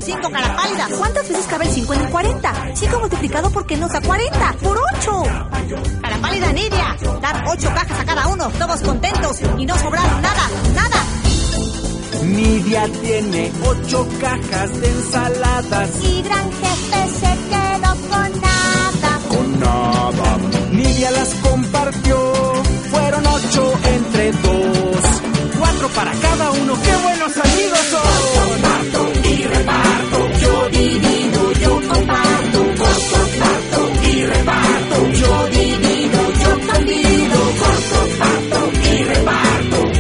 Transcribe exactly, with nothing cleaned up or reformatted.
cinco, cara pálida. ¿Cuántas veces cabe el cinco en el cuarenta? cinco multiplicado por qué nos da cuarenta. ¡Por ocho! Cara pálida, Nidia. Dar ocho cajas a cada uno, todos contentos y no sobraron nada, nada. Nidia tiene ocho cajas de ensaladas. Y Gran Jefe se quedó con nada. Con nada.